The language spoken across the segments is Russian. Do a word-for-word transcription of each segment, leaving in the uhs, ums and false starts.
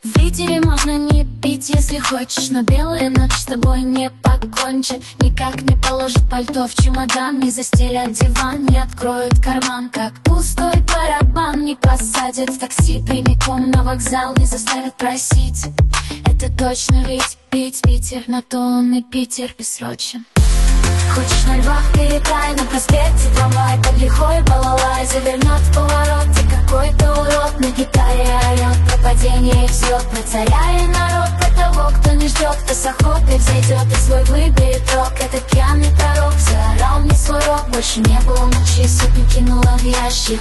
В Питере можно не пить, если хочешь, но белая ночь с тобой не покончит. Никак не положит пальто в чемодан, не застелят диван, не откроют карман. Как пустой барабан, не посадят в такси прямиком на вокзал, не заставят просить. Это точно ведь пить Питер, на то он и Питер бессрочен. Хочешь на львах, передай на проспекте трамвай под лихой балалай завернет в поворот, и какой-то урод на гитаре орет про падение и взлет, про царя и народ, про того, кто не ждет, кто с охотой взойдет и свой выберет рок. Этот пьяный пророк заорал мне свой рок, больше не было ночи, сотню кинула в ящик.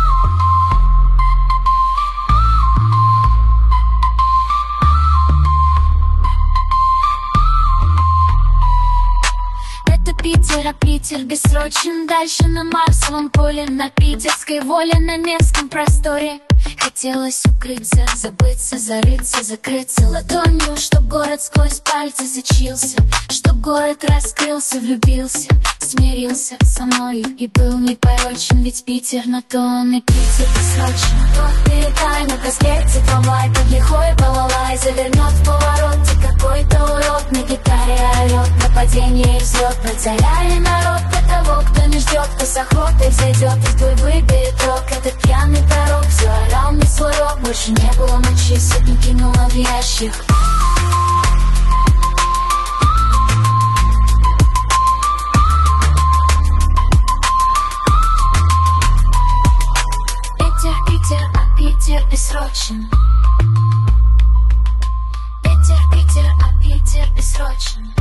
Питер, а Питер бессрочен. Дальше на Марсовом поле, на питерской воле, на Невском просторе. Хотелось укрыться, забыться, зарыться, закрыться ладонью, чтоб город сквозь пальцы зачился, чтоб город раскрылся, влюбился, смирился со мною и был непорочен. Ведь Питер, на то он и Питер бессрочен. Вот передай на проспекте трамвай под лихой балалай завернет в поворот, и какой-то урод на гитаре орет про падение и взлет, про царя и народ, про того, кто не ждет, кто с охотой взойдет и твой выберет рок. Этот пьяный пророк заорал мне свой рок, больше не было ночи, сотню кинула в ящик. Питер, Питер, а Питер бессрочен. Питер, Питер, а Питер бессрочен.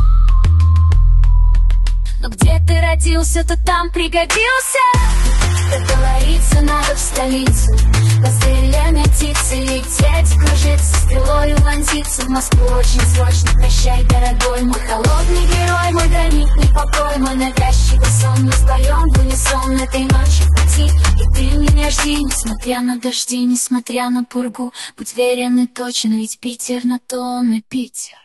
Но где ты родился, то там пригодился. Как говорится, надо в столицу по птицы лететь, кружиться, стрелою вонзиться в Москву очень срочно. Прощай, дорогой мой холодный герой, мой гранитный покой, мой навязчивый сон. Мы споем в унисон этой ночи в пути, и ты меня жди, несмотря на дожди, несмотря на пургу. Будь верен и точен, ведь Питер, на то он и Питер.